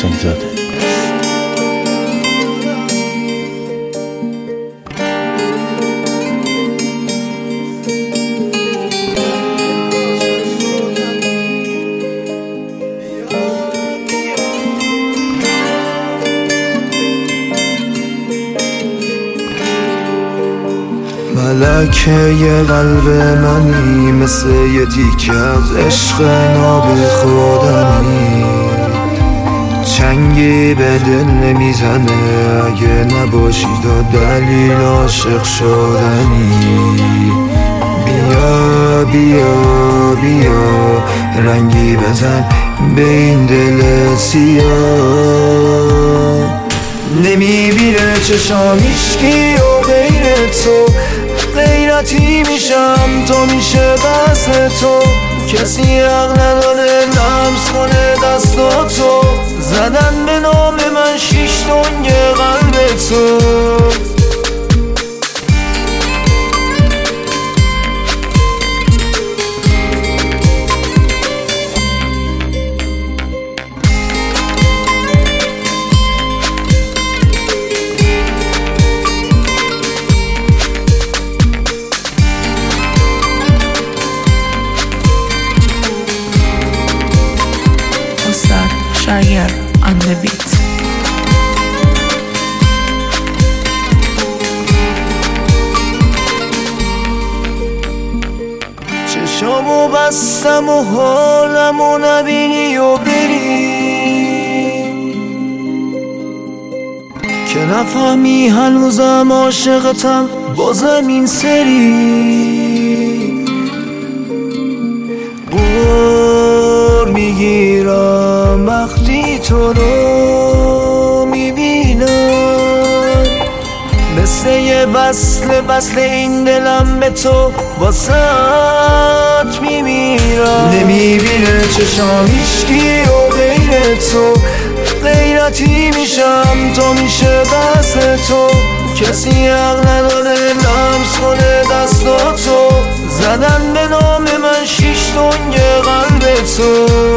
حسین زاده. ملکه ی قلب منی، مثل یه تیکه از عشق نابخودنی. چنگی به دل نمیزنه اگه نباشی تا دلیل عاشق شدنی. بیا بیا بیا رنگی بزن به این دل سیاه. نمیبینه چشام هیچکی و غیر تو، غیرتی میشم تا میشه بس تو. کسی حق نداره لمس کنه دستاتو، زدن به نام من 6 دنگ قلب تو. Shyer on the beat. چشامو بستم و حالمو نبینی و بری، که نفهمی هنوزم عاشقتم بازم این سری. بور میگیرم وقتی تو رو میبینم، مثل یه وصل این دلم به تو واسط میمیرم. نمیبینه چشام هیچکی و غیر تو، غیرتی میشم تا میشه بس تو. کسی حق نداره لمس کنه دستاتو، زدن به نام من 6 دنگ قلب تو.